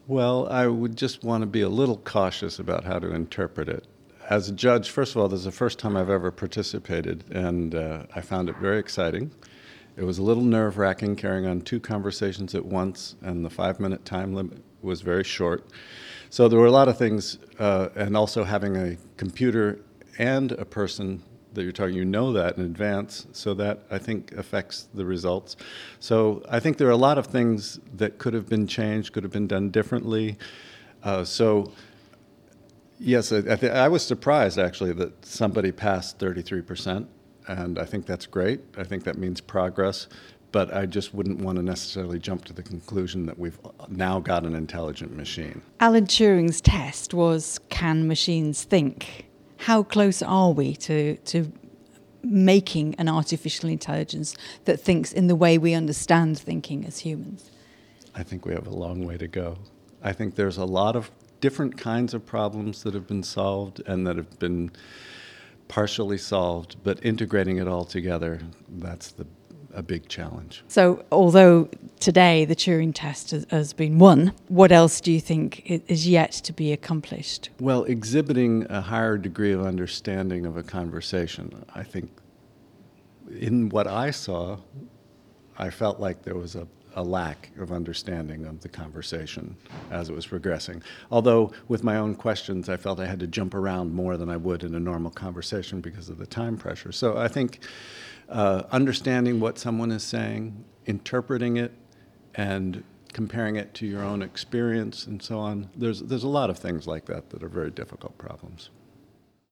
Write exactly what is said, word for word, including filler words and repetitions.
Well, I would just want to be a little cautious about how to interpret it. As a judge, first of all, this is the first time I've ever participated, and uh, I found it very exciting. It was a little nerve-wracking carrying on two conversations at once, and the five-minute time limit was very short. So there were a lot of things, uh, and also having a computer and a person that you're talking, you know that in advance, so that I think affects the results. So I think there are a lot of things that could have been changed, could have been done differently. Uh, so yes, I, I, th- I was surprised actually that somebody passed thirty-three percent, and I think that's great. I think that means progress, but I just wouldn't want to necessarily jump to the conclusion that we've now got an intelligent machine. Alan Turing's test was, can machines think? How close are we to, to making an artificial intelligence that thinks in the way we understand thinking as humans? I think we have a long way to go. I think there's a lot of different kinds of problems that have been solved and that have been partially solved, but integrating it all together, that's the a big challenge. So although today the Turing test has, has been won, what else do you think is yet to be accomplished? Well, exhibiting a higher degree of understanding of a conversation. I think in what I saw, I felt like there was a, a lack of understanding of the conversation as it was progressing. Although with my own questions, I felt I had to jump around more than I would in a normal conversation because of the time pressure. So I think Uh, understanding what someone is saying, interpreting it, and comparing it to your own experience and so on. There's, there's a lot of things like that that are very difficult problems.